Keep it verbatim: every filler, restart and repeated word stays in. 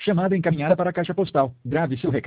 Chamada encaminhada para a caixa postal. Grave seu recado.